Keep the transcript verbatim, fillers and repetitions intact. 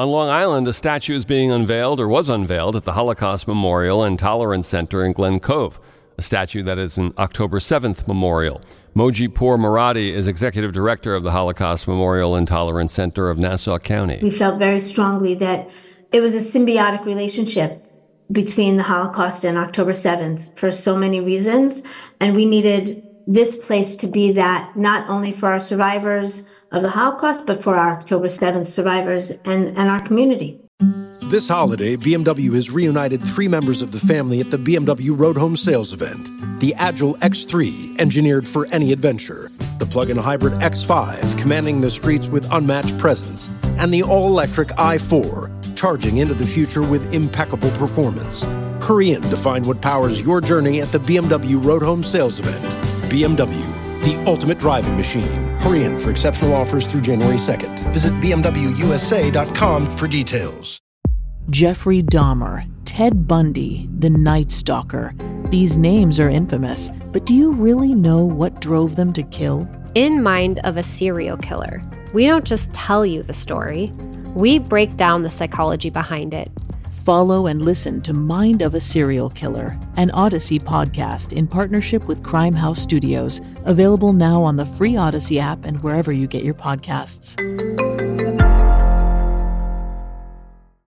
On Long Island, a statue is being unveiled or was unveiled at the Holocaust Memorial and Tolerance Center in Glen Cove, a statue that is an October seventh memorial. Mojipour Maradi is executive director of the Holocaust Memorial and Tolerance Center of Nassau County. We felt very strongly that it was a symbiotic relationship between the Holocaust and October seventh for so many reasons, and we needed this place to be that, not only for our survivors of the Holocaust, but for our October seventh survivors and, and our community. This holiday, B M W has reunited three members of the family at the B M W Road Home Sales event. The Agile X three, engineered for any adventure. The plug-in hybrid X five, commanding the streets with unmatched presence. And the all-electric i four, charging into the future with impeccable performance. Hurry in to find what powers your journey at the B M W Road Home Sales event. B M W, the ultimate driving machine. Hurry in for exceptional offers through January second. Visit b m w u s a dot com for details. Jeffrey Dahmer, Ted Bundy, the Night Stalker. These names are infamous, but do you really know what drove them to kill? In Mind of a Serial Killer, we don't just tell you the story, we break down the psychology behind it. Follow and listen to Mind of a Serial Killer, an Odyssey podcast in partnership with Crime House Studios, available now on the free Odyssey app and wherever you get your podcasts.